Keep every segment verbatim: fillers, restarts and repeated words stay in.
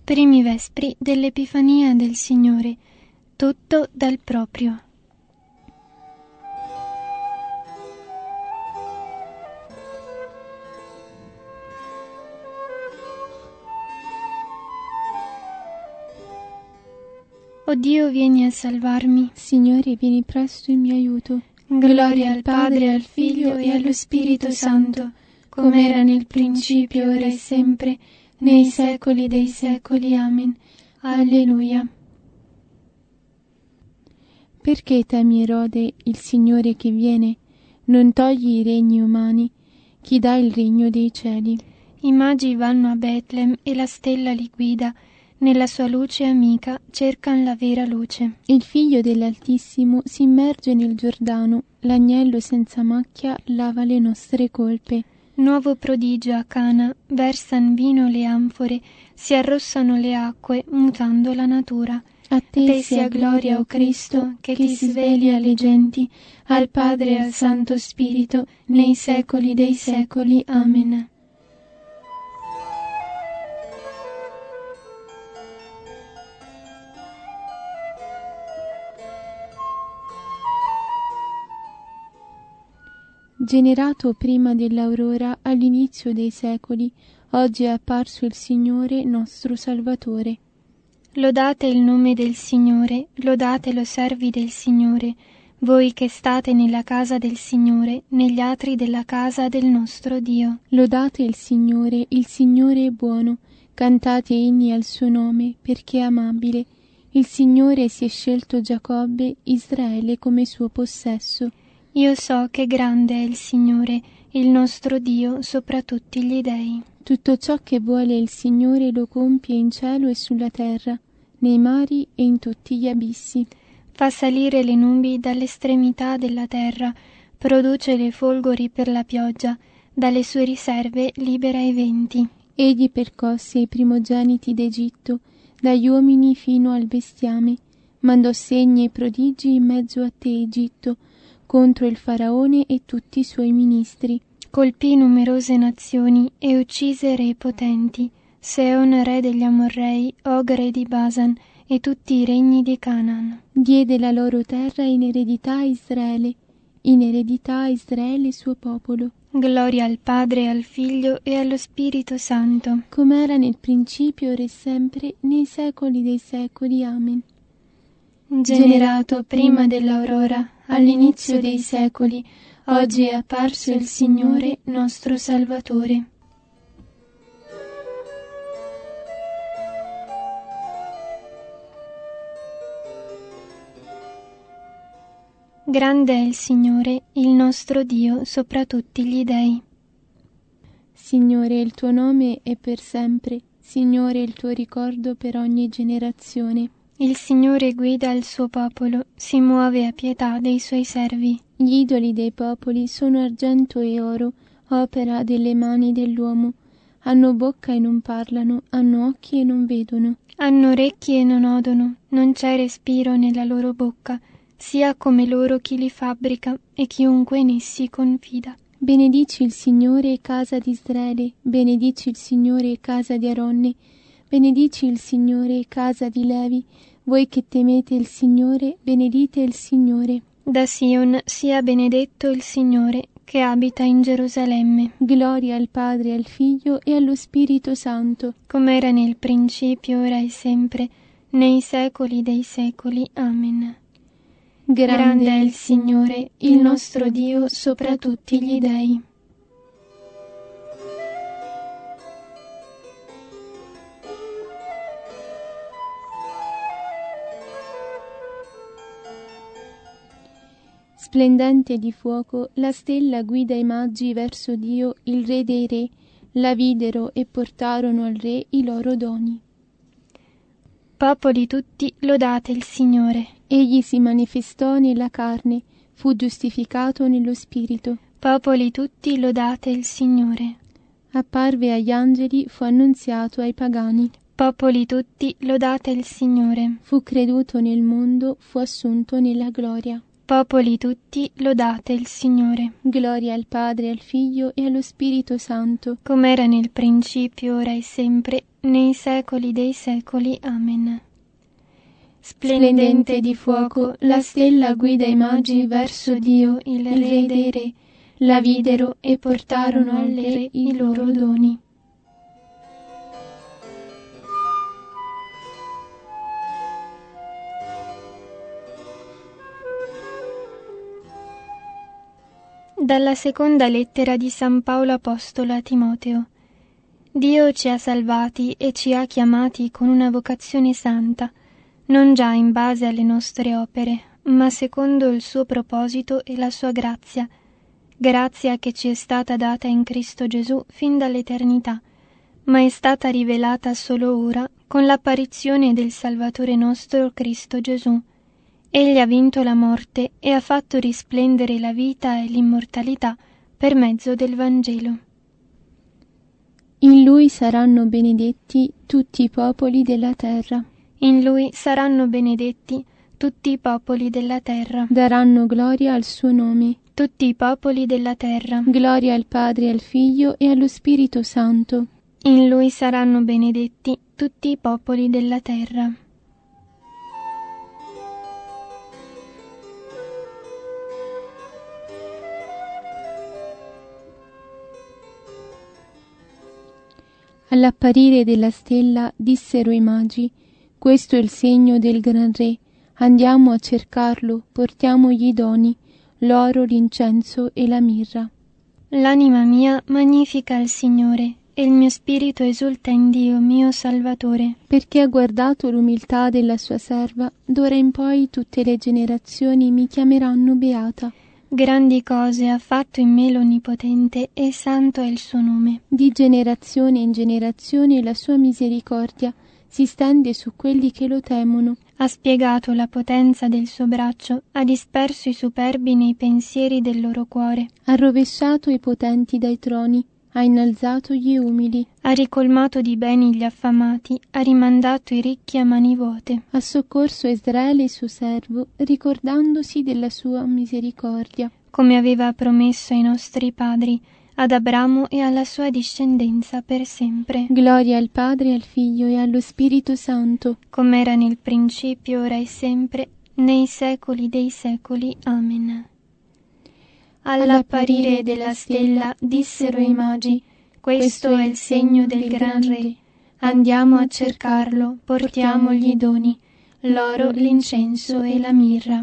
Primi vespri dell'Epifania del Signore, tutto dal proprio. O Dio, vieni a salvarmi. Signore, vieni presto in mio aiuto. Gloria al Padre, al Figlio e allo Spirito Santo, come era nel principio, ora e sempre, nei secoli dei secoli. Amen. Alleluia. Perché temi, Erode, il Signore che viene? Non togli i regni umani, chi dà il regno dei cieli. I magi vanno a Betlem e la stella li guida. Nella sua luce amica cercan la vera luce. Il Figlio dell'Altissimo si immerge nel Giordano, l'agnello senza macchia lava le nostre colpe. Nuovo prodigio a Cana, versan vino le anfore, si arrossano le acque, mutando la natura. A te, te sia gloria, o Cristo, che ti sveli alle genti, al Padre e al Santo Spirito, nei secoli dei secoli. Amen. Generato prima dell'aurora, all'inizio dei secoli, oggi è apparso il Signore nostro Salvatore. Lodate il nome del Signore, lodatelo servi del Signore, voi che state nella casa del Signore, negli atri della casa del nostro Dio. Lodate il Signore, il Signore è buono, cantate inni al suo nome, perché è amabile. Il Signore si è scelto Giacobbe, Israele come suo possesso. Io so che grande è il Signore, il nostro Dio, sopra tutti gli dei. Tutto ciò che vuole il Signore lo compie in cielo e sulla terra, nei mari e in tutti gli abissi. Fa salire le nubi dall'estremità della terra, produce le folgori per la pioggia, dalle sue riserve libera i venti. Egli percosse i primogeniti d'Egitto, dagli uomini fino al bestiame, mandò segni e prodigi in mezzo a te, Egitto, contro il faraone e tutti i suoi ministri. Colpì numerose nazioni e uccise re potenti, Seon re degli Amorrei, Og re di Basan e tutti i regni di Canaan. Diede la loro terra in eredità a Israele, in eredità a Israele suo popolo. Gloria al Padre, al Figlio e allo Spirito Santo, come era nel principio, ora e sempre, nei secoli dei secoli. Amen. Generato prima dell'aurora, all'inizio dei secoli, oggi è apparso il Signore nostro Salvatore. Grande è il Signore, il nostro Dio, sopra tutti gli dei. Signore, il tuo nome è per sempre, Signore, il tuo ricordo per ogni generazione. Il Signore guida il suo popolo, si muove a pietà dei suoi servi. Gli idoli dei popoli sono argento e oro, opera delle mani dell'uomo. Hanno bocca e non parlano, hanno occhi e non vedono. Hanno orecchi e non odono, non c'è respiro nella loro bocca, sia come loro chi li fabbrica e chiunque in essi confida. Benedici il Signore, casa di Israele, benedici il Signore, casa di Aronne, benedici il Signore, casa di Levi. Voi che temete il Signore, benedite il Signore. Da Sion sia benedetto il Signore, che abita in Gerusalemme. Gloria al Padre, al Figlio e allo Spirito Santo, come era nel principio, ora e sempre, nei secoli dei secoli. Amen. Grande, Grande è il Signore, il nostro Dio, sopra tutti gli dei. Splendente di fuoco, la stella guida i magi verso Dio, il Re dei Re. La videro e portarono al Re i loro doni. Popoli tutti, lodate il Signore. Egli si manifestò nella carne, fu giustificato nello spirito. Popoli tutti, lodate il Signore. Apparve agli angeli, fu annunziato ai pagani. Popoli tutti, lodate il Signore. Fu creduto nel mondo, fu assunto nella gloria. Popoli tutti, lodate il Signore. Gloria al Padre, al Figlio e allo Spirito Santo, come era nel principio, ora e sempre, nei secoli dei secoli. Amen. Splendente di fuoco, la stella guida i magi verso Dio, il Re dei Re. La videro e portarono al Re i loro doni. Dalla seconda lettera di San Paolo Apostolo a Timoteo. Dio ci ha salvati e ci ha chiamati con una vocazione santa, non già in base alle nostre opere, ma secondo il suo proposito e la sua grazia, grazia che ci è stata data in Cristo Gesù fin dall'eternità, ma è stata rivelata solo ora con l'apparizione del Salvatore nostro Cristo Gesù. Egli ha vinto la morte e ha fatto risplendere la vita e l'immortalità per mezzo del Vangelo. In Lui saranno benedetti tutti i popoli della terra. In Lui saranno benedetti tutti i popoli della terra. Daranno gloria al suo nome. Tutti i popoli della terra. Gloria al Padre, al Figlio e allo Spirito Santo. In Lui saranno benedetti tutti i popoli della terra. All'apparire della stella dissero i magi: questo è il segno del gran re. Andiamo a cercarlo, portiamogli i doni, l'oro, l'incenso e la mirra. L'anima mia magnifica il Signore, e il mio spirito esulta in Dio, mio Salvatore. Perché ha guardato l'umiltà della sua serva, d'ora in poi tutte le generazioni mi chiameranno beata. Grandi cose ha fatto in me l'Onnipotente, e santo è il suo nome. Di generazione in generazione la sua misericordia si stende su quelli che lo temono. Ha spiegato la potenza del suo braccio, ha disperso i superbi nei pensieri del loro cuore. Ha rovesciato i potenti dai troni, ha innalzato gli umili. Ha ricolmato di beni gli affamati, ha rimandato i ricchi a mani vuote. Ha soccorso Israele suo servo, ricordandosi della sua misericordia. Come aveva promesso ai nostri padri, ad Abramo e alla sua discendenza per sempre. Gloria al Padre, al Figlio e allo Spirito Santo. Come era nel principio, ora e sempre, nei secoli dei secoli. Amen. All'apparire della stella dissero i magi: questo è il segno del gran re. Andiamo a cercarlo, portiamogli i doni, l'oro, l'incenso e la mirra.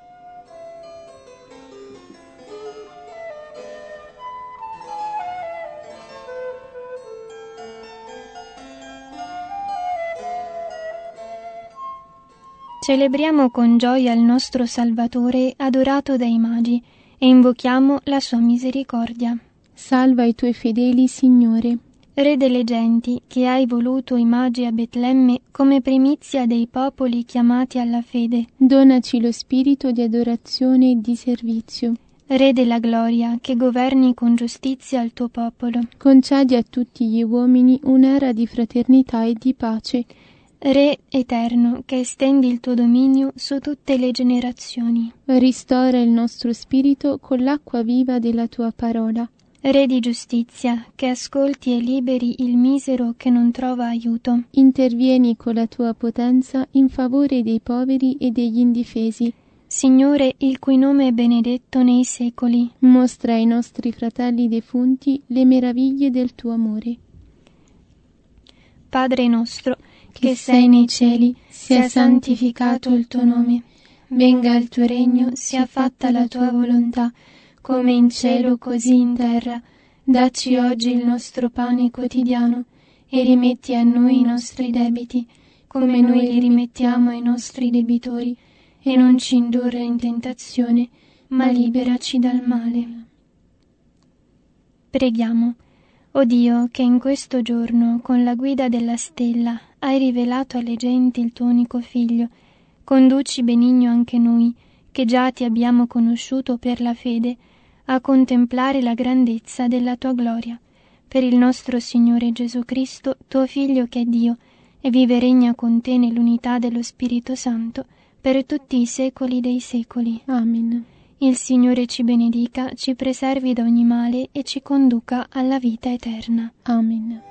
Celebriamo con gioia il nostro Salvatore adorato dai magi e invochiamo la sua misericordia. Salva i tuoi fedeli, Signore. Re delle genti, che hai voluto i magi a Betlemme come primizia dei popoli chiamati alla fede, donaci lo spirito di adorazione e di servizio. Re della gloria, che governi con giustizia il tuo popolo, concedi a tutti gli uomini un'era di fraternità e di pace. Re eterno, che estendi il tuo dominio su tutte le generazioni, ristora il nostro spirito con l'acqua viva della tua parola. Re di giustizia, che ascolti e liberi il misero che non trova aiuto, intervieni con la tua potenza in favore dei poveri e degli indifesi. Signore, il cui nome è benedetto nei secoli, mostra ai nostri fratelli defunti le meraviglie del tuo amore. Padre nostro, che sei nei cieli, sia santificato il tuo nome. Venga il tuo regno, sia fatta la tua volontà, come in cielo così in terra. Dacci oggi il nostro pane quotidiano e rimetti a noi i nostri debiti, come noi li rimettiamo ai nostri debitori, e non ci indurre in tentazione, ma liberaci dal male. Preghiamo. O Dio, che in questo giorno, con la guida della stella, hai rivelato alle genti il tuo unico Figlio, conduci benigno anche noi, che già ti abbiamo conosciuto per la fede, a contemplare la grandezza della tua gloria. Per il nostro Signore Gesù Cristo, tuo Figlio che è Dio, e vive e regna con te nell'unità dello Spirito Santo, per tutti i secoli dei secoli. Amen. Il Signore ci benedica, ci preservi da ogni male e ci conduca alla vita eterna. Amen.